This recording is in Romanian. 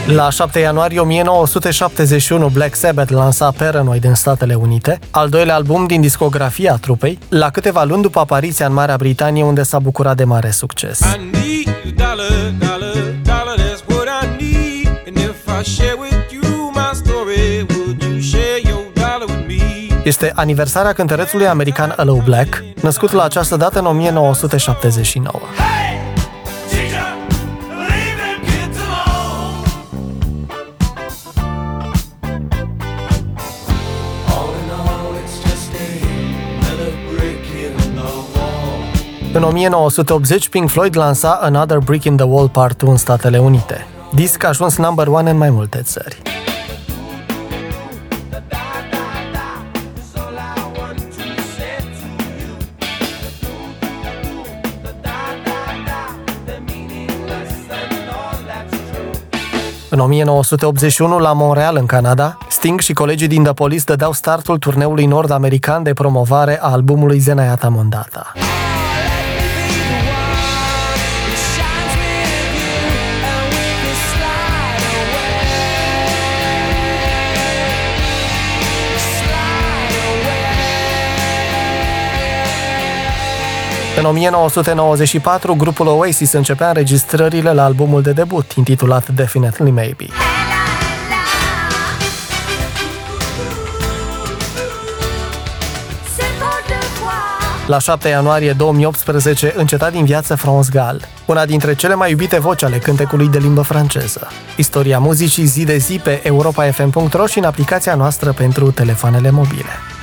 La 7 ianuarie 1971, Black Sabbath lansa Paranoid în Statele Unite, al doilea album din discografia trupei, la câteva luni după apariția în Marea Britanie, unde s-a bucurat de mare succes. Este aniversarea cântărețului american Aloe Black, născut la această dată în 1979. În 1980, Pink Floyd lansa Another Brick in the Wall Part 2 în Statele Unite. Disc a ajuns number one în mai multe țări. În 1981, la Montreal, în Canada, Sting și colegii din The Police dădeau startul turneului nord-american de promovare a albumului Zenaiata Mondata. În 1994, grupul Oasis începea înregistrările la albumul de debut, intitulat Definitely Maybe. La 7 ianuarie 2018 înceta din viață France Gall, una dintre cele mai iubite voci ale cântecului de limbă franceză. Istoria muzicii zi de zi pe europafm.ro și în aplicația noastră pentru telefoanele mobile.